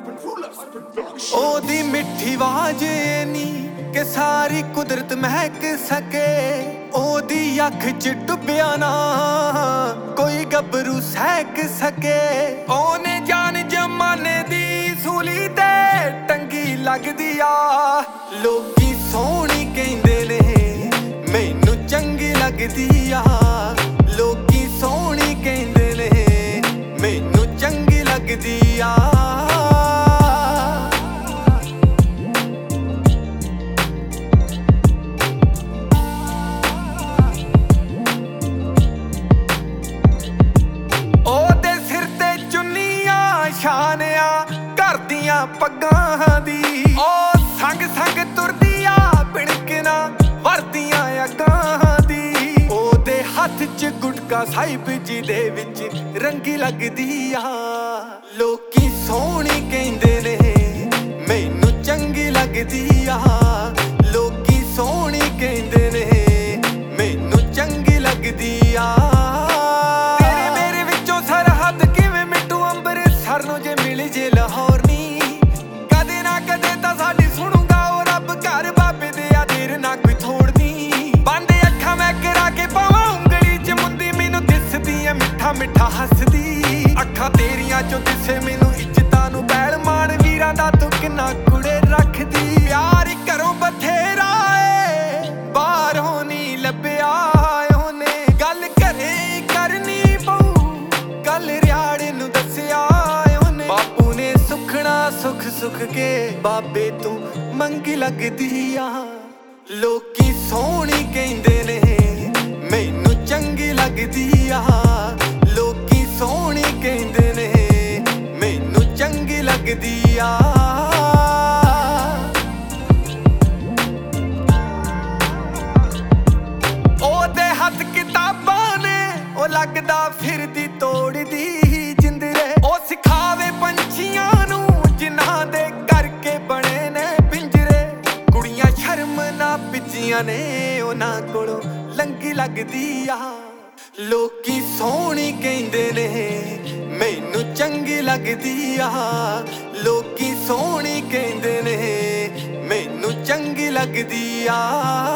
ओदी मिठी आवाज नी कि सारी कुदरत महक सके। ओदी अख च डुबिया ना कोई गबरू सहक सके। ओने जान जमाने दी सूली ते टंगी लगदी आ। लोकी सोहनी कहंदे ने मैनू चंगी लगदी आ। लोकी सोहनी कहंदे ने मैनू चंगी लगदी आ। शानिया घर दियां पग्गां दी ओ संग संग तुरदी आ बिणकना वरदियां अग्गां दी। ओदे हत्थ च गुटका साहिब जी दे विच रंगी लगदी आ। लोकी सोहनी कहंदे ने मैनू चंगी लगदी आ। लोकी सोहनी कहंदे ने मैनू चंगी लगदी आ। जे मिल जे लाहौर नी कदे ना कदे तां साडी सुनूगा ओ रब घर बाबे दे आ देर ना कोई थोड़नी। बंद अखां मैं करा के पावां उंगली च मुंदी मैनू दिसदी ऐ मिठा मिठा हसदी। अखां तेरियां चों दिसे मैनू इज्जतां नू बैल मान वीरां दा तू किन्ना कुड़े रखदी। प्यार घरों बथेरा ए बाहरों नी लभ्या ओने गल घरे करनी पऊ गल रियाड़े नू दस्सिया। बापू ने सुखना सुख सुख के बाबे तू मंगी लगदी आ। लोकी सोहनी कहंदे ने मैनू चंगी लगदी आ। लोकी सोहनी कहंदे ने मैनू चंगी लगदी आ। ओदे हत्थ किताबां ने ओ लगदा फिरदी तोड़दी जिंदरे। ओ सिखावे पंछियां नू जिन्हां दे करके बने ने पिंजरे। कुड़ियां शर्म ना पिज्जियां ने उन्हां कोलों लंगी लगदी आ। लोकी सोहनी कहंदे ने मैनू चंगी लगदी आ। लोकी सोहनी कहंदे ने मैनू चंगी लगदी आ।